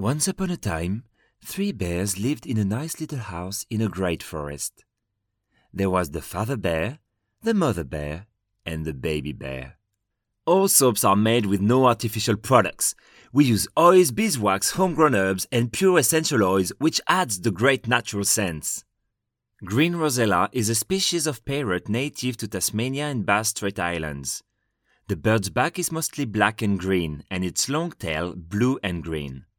Once upon a time, 3 bears lived in a nice little house in a great forest. There was the father bear, the mother bear, and the baby bear. All soaps are made with no artificial products. We use oils, beeswax, homegrown herbs, and pure essential oils, which adds the great natural scents. Green rosella is a species of parrot native to Tasmania and Bass Strait Islands. The bird's back is mostly black and green, and its long tail blue and green.